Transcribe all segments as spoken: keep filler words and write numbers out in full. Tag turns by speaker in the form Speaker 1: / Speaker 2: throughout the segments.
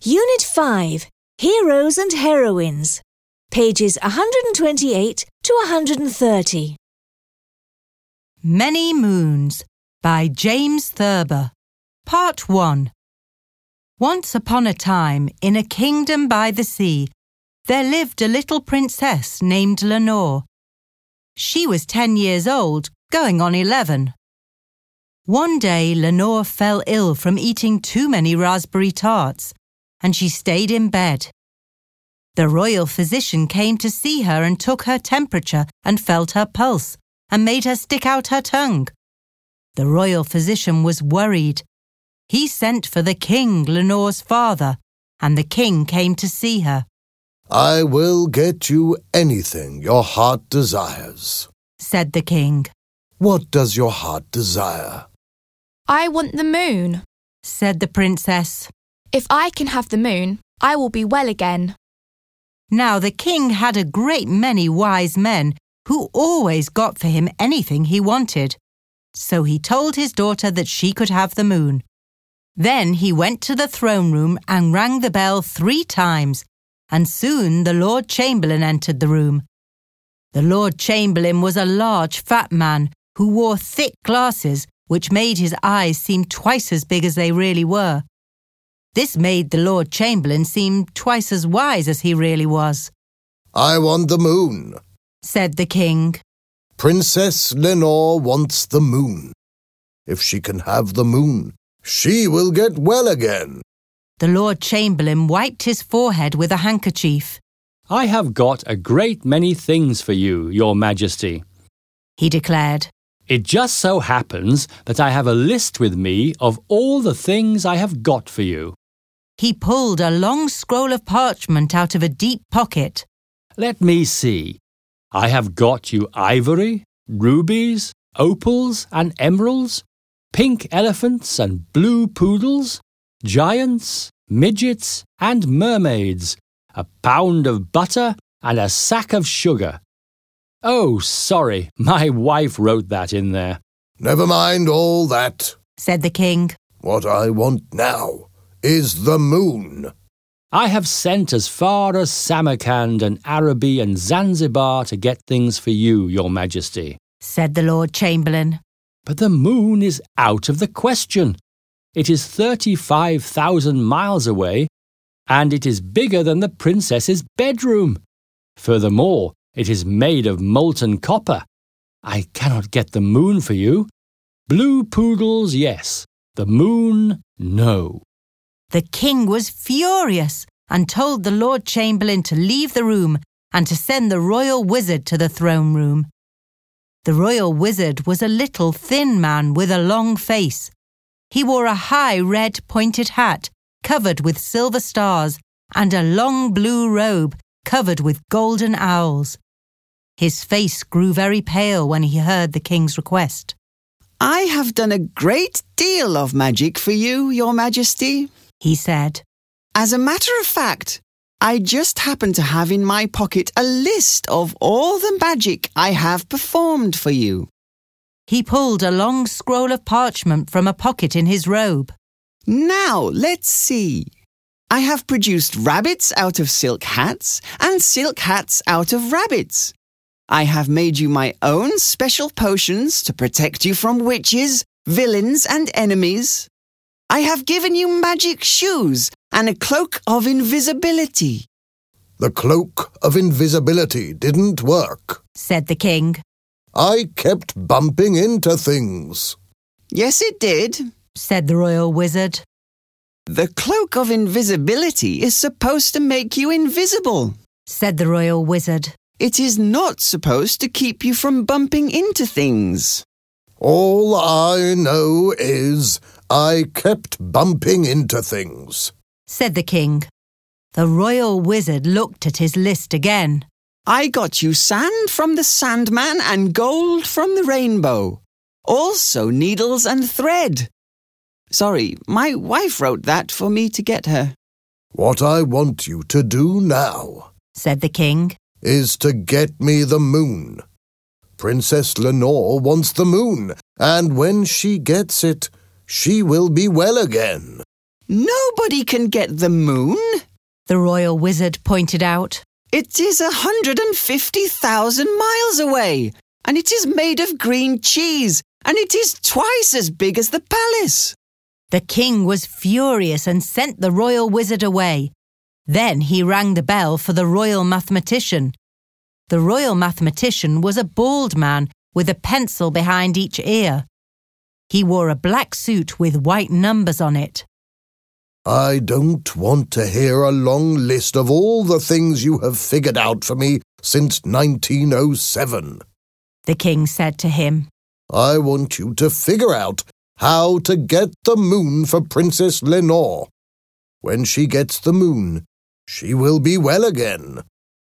Speaker 1: Unit five, Heroes and Heroines, pages one hundred twenty-eight to one hundred thirty.
Speaker 2: Many Moons by James Thurber. Part one. Once upon a time, in a kingdom by the sea, there lived a little princess named Lenore. She was ten years old, going on eleven. One day, Lenore fell ill from eating too many raspberry tarts, and she stayed in bed. The royal physician came to see her and took her temperature and felt her pulse and made her stick out her tongue. The royal physician was worried. He sent for the king, Lenore's father, and the king came to see her.
Speaker 3: "I will get you anything your heart desires,"
Speaker 2: said the king.
Speaker 3: "What does your heart desire?"
Speaker 4: "I want the moon,"
Speaker 2: said the princess.
Speaker 4: "If I can have the moon, I will be well again."
Speaker 2: Now the king had a great many wise men who always got for him anything he wanted. So he told his daughter that she could have the moon. Then he went to the throne room and rang the bell three times, and soon the Lord Chamberlain entered the room. The Lord Chamberlain was a large, fat man who wore thick glasses which made his eyes seem twice as big as they really were. This made the Lord Chamberlain seem twice as wise as he really was.
Speaker 3: "I want the moon,"
Speaker 2: said the king.
Speaker 3: "Princess Lenore wants the moon. If she can have the moon, she will get well again."
Speaker 2: The Lord Chamberlain wiped his forehead with a handkerchief.
Speaker 5: "I have got a great many things for you, Your Majesty,"
Speaker 2: he declared.
Speaker 5: "It just so happens that I have a list with me of all the things I have got for you."
Speaker 2: He pulled a long scroll of parchment out of a deep pocket.
Speaker 5: "Let me see. I have got you ivory, rubies, opals and emeralds, pink elephants and blue poodles, giants, midgets and mermaids, a pound of butter and a sack of sugar. Oh, sorry, my wife wrote that in there."
Speaker 3: "Never mind all that,"
Speaker 2: said the king.
Speaker 3: "What I want now is the moon."
Speaker 5: "I have sent as far as Samarkand and Araby and Zanzibar to get things for you, Your Majesty,"
Speaker 2: said the Lord Chamberlain.
Speaker 5: "But the moon is out of the question. It is thirty-five thousand miles away, and it is bigger than the princess's bedroom. Furthermore, it is made of molten copper. I cannot get the moon for you. Blue poodles, yes. The moon, no."
Speaker 2: The king was furious and told the Lord Chamberlain to leave the room and to send the royal wizard to the throne room. The royal wizard was a little thin man with a long face. He wore a high red pointed hat covered with silver stars and a long blue robe covered with golden owls. His face grew very pale when he heard the king's request.
Speaker 6: "I have done a great deal of magic for you, Your Majesty," he said. "As a matter of fact, I just happen to have in my pocket a list of all the magic I have performed for you."
Speaker 2: He pulled a long scroll of parchment from a pocket in his robe.
Speaker 6: "Now, let's see. I have produced rabbits out of silk hats and silk hats out of rabbits. I have made you my own special potions to protect you from witches, villains, and enemies. I have given you magic shoes and a cloak of invisibility."
Speaker 3: "The cloak of invisibility didn't work,"
Speaker 2: said the king.
Speaker 3: "I kept bumping into things."
Speaker 6: "Yes, it did,"
Speaker 2: said the royal wizard.
Speaker 6: "The cloak of invisibility is supposed to make you invisible,"
Speaker 2: said the royal wizard.
Speaker 6: "It is not supposed to keep you from bumping into things."
Speaker 3: "All I know is I kept bumping into things,"
Speaker 2: said the king. The royal wizard looked at his list again.
Speaker 6: "I got you sand from the Sandman and gold from the rainbow. Also needles and thread. Sorry, my wife wrote that for me to get her."
Speaker 3: "What I want you to do now,"
Speaker 2: said the king,
Speaker 3: "is to get me the moon. Princess Lenore wants the moon, and when she gets it, she will be well again."
Speaker 6: Nobody can get the moon,
Speaker 2: the royal wizard pointed out.
Speaker 6: It is a hundred and fifty thousand miles away, and it is made of green cheese, and it is twice as big as the palace.
Speaker 2: The king was furious and sent the royal wizard away. Then he rang the bell for the royal mathematician. The royal mathematician was a bald man with a pencil behind each ear. He wore a black suit with white numbers on it.
Speaker 3: I don't want to hear a long list of all the things you have figured out for me since nineteen oh seven,
Speaker 2: the king said to him.
Speaker 3: I want you to figure out how to get the moon for Princess Lenore. When she gets the moon, she will be well again.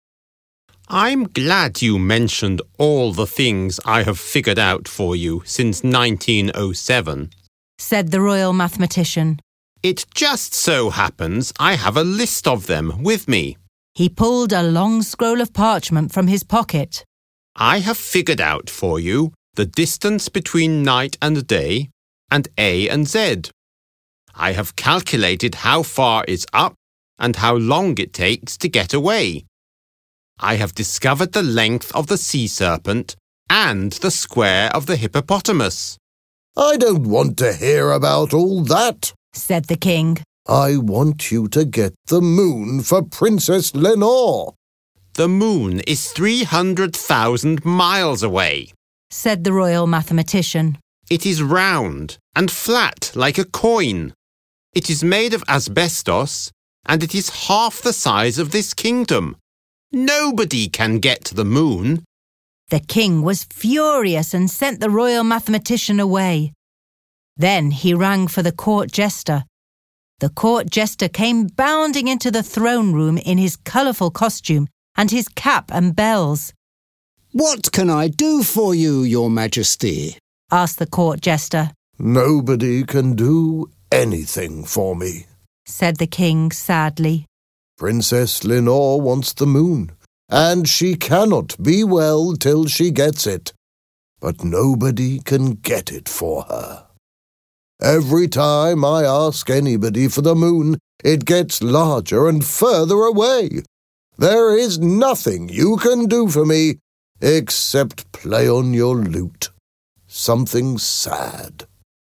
Speaker 7: I'm glad you mentioned all the things I have figured out for you since nineteen oh seven,
Speaker 2: said the royal mathematician.
Speaker 7: It just so happens I have a list of them with me.
Speaker 2: He pulled a long scroll of parchment from his pocket.
Speaker 7: I have figured out for you the distance between night and day, and A and Z. I have calculated how far is up and how long it takes to get away. I have discovered the length of the sea serpent and the square of the hippopotamus.
Speaker 3: I don't want to hear about all that,
Speaker 2: said the king.
Speaker 3: I want you to get the moon for Princess Lenore.
Speaker 7: The moon is three hundred thousand miles away,
Speaker 2: said the royal mathematician.
Speaker 7: It is round and flat like a coin. It is made of asbestos, and it is half the size of this kingdom. Nobody can get to the moon.
Speaker 2: The king was furious and sent the royal mathematician away. Then he rang for the court jester. The court jester came bounding into the throne room in his colourful costume and his cap and bells.
Speaker 8: What can I do for you, your majesty?
Speaker 2: asked the court jester.
Speaker 3: Nobody can do anything for me,
Speaker 2: said the king sadly.
Speaker 3: Princess Lenore wants the moon, and she cannot be well till she gets it. But nobody can get it for her. Every time I ask anybody for the moon, it gets larger and further away. There is nothing you can do for me except play on your lute. Something sad.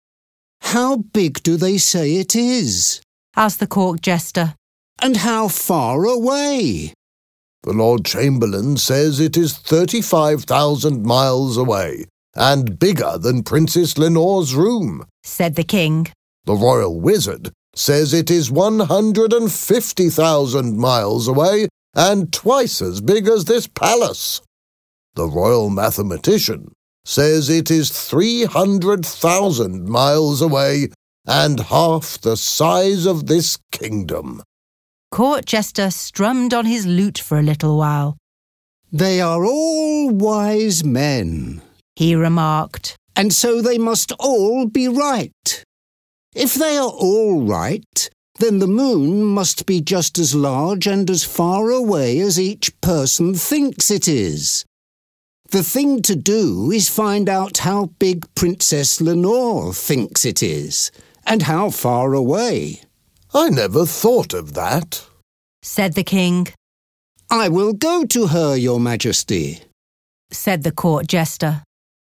Speaker 8: How big do they say it is?
Speaker 2: asked the court jester.
Speaker 8: And how far away?
Speaker 3: The Lord Chamberlain says it is thirty-five thousand miles away, and bigger than Princess Lenore's room,
Speaker 2: said the king.
Speaker 3: The royal wizard says it is one hundred and fifty thousand miles away and twice as big as this palace. The royal mathematician says it is three hundred thousand miles away and half the size of this kingdom.
Speaker 2: Court jester strummed on his lute for a little while.
Speaker 8: They are all wise men,
Speaker 2: he remarked.
Speaker 8: And so they must all be right. If they are all right, then the moon must be just as large and as far away as each person thinks it is. The thing to do is find out how big Princess Lenore thinks it is, and how far away.
Speaker 3: I never thought of that,
Speaker 2: said the king.
Speaker 8: I will go to her, your majesty,
Speaker 2: said the court jester.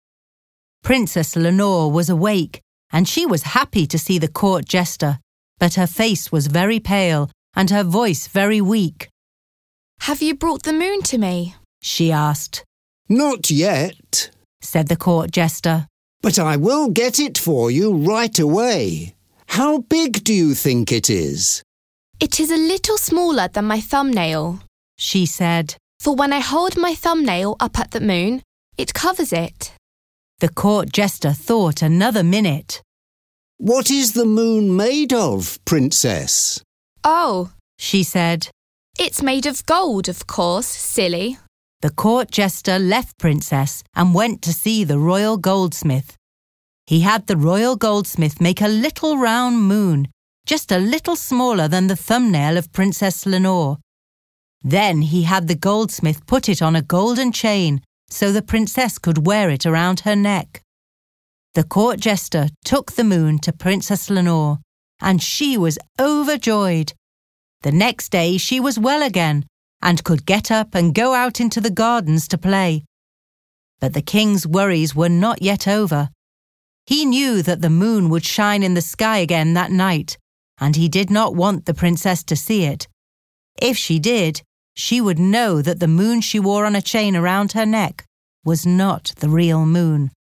Speaker 2: Princess Lenore was awake, and she was happy to see the court jester, but her face was very pale and her voice very weak.
Speaker 4: Have you brought the moon to me?
Speaker 2: she asked.
Speaker 8: Not yet,
Speaker 2: said the court jester.
Speaker 8: But I will get it for you right away. How big do you think it is?
Speaker 4: It is a little smaller than my thumbnail,
Speaker 2: she said.
Speaker 4: For when I hold my thumbnail up at the moon, it covers it.
Speaker 2: The court jester thought another minute.
Speaker 8: What is the moon made of, princess?
Speaker 4: Oh,
Speaker 2: she said.
Speaker 4: It's made of gold, of course, silly.
Speaker 2: The court jester left Princess and went to see the royal goldsmith. He had the royal goldsmith make a little round moon, just a little smaller than the thumbnail of Princess Lenore. Then he had the goldsmith put it on a golden chain so the princess could wear it around her neck. The court jester took the moon to Princess Lenore, and she was overjoyed. The next day she was well again and could get up and go out into the gardens to play. But the king's worries were not yet over. He knew that the moon would shine in the sky again that night, and he did not want the princess to see it. If she did, she would know that the moon she wore on a chain around her neck was not the real moon.